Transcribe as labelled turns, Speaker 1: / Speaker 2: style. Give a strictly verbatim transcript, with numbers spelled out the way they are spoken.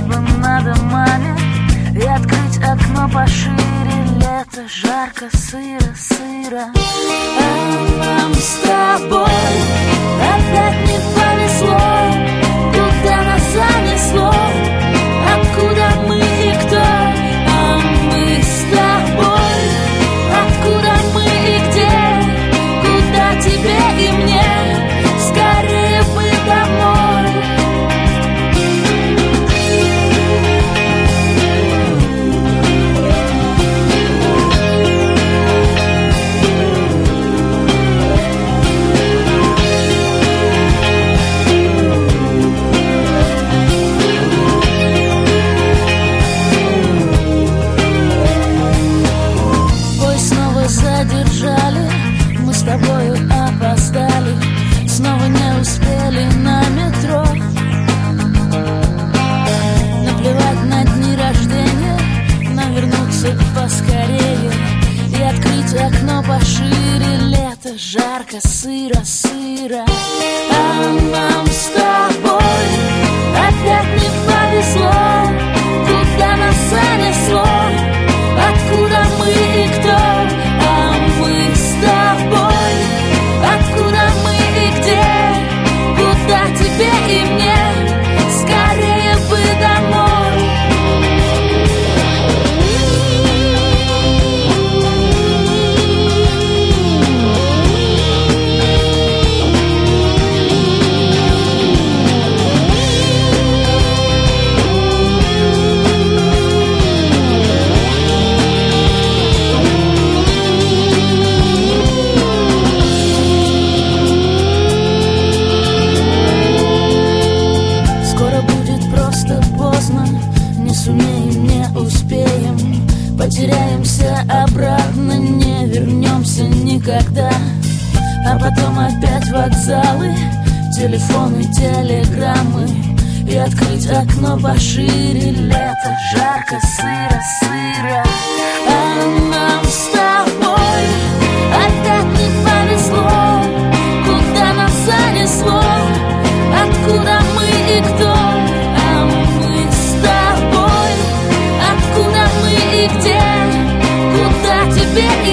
Speaker 1: небо над домами и открыть окно пошире. Лето, жарко, сыро, сыро. А нам с тобой опять не повезло. Куда нас занесло? Откуда мы и кто? А мы с тобой. Откуда мы и где? Куда тебе и мне? Скорее бы домой. Задержали, мы с тобою опоздали, снова не успели на метро. Наплевать на дни рождения, нам вернуться поскорее и открыть окно пошире. Лето, жарко, сыро, сыро. А нам с тобой опять не повезло. Куда нас занесло? Откуда мы и кто? Мы с тобой, откуда мы и где? Куда тебе и мне? Скорее бы домой. Потеряемся обратно, не вернемся никогда. А потом опять вокзалы, телефоны, телеграммы и открыть окно пошире. Лето, жарко, сыро, сыро. А нам с тобой опять не повезло. Куда нас занесло? Откуда мы и кто? А мы с тобой. Откуда мы и где? Куда тебе